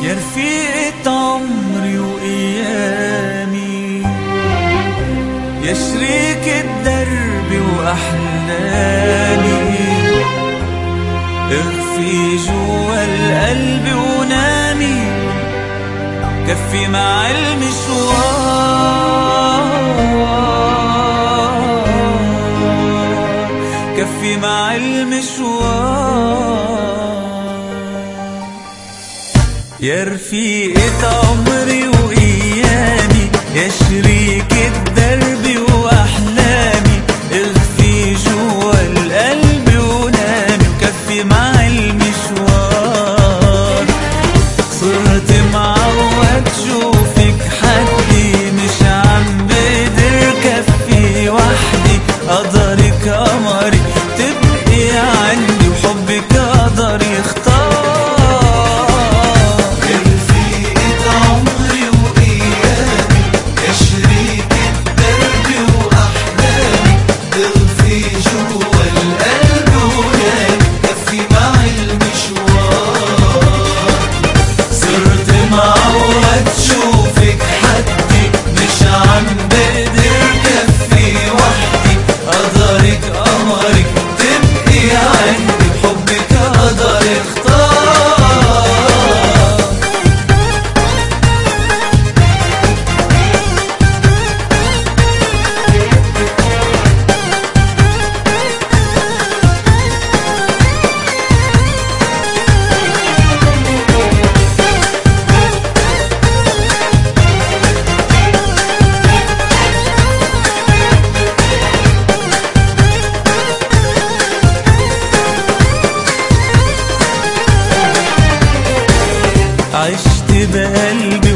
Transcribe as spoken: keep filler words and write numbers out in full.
يا رفيقة عمري وأيامي، يا شريك الدرب وأحلامي، اخفي جوا القلب ونامي، كفي مع المشوار، كفي مع المشوار. يا رفيقة عمري وأيامي، يا شريك الدرب وأحلامي، اخفي جوا القلب ونامي، وكفي مع المشوار. صرت معود شوفك حدي، مش عم بقدر كفي وحدي، قدرك قمري تبقي عندي، وحبك قدر يختار. عشت بقلبي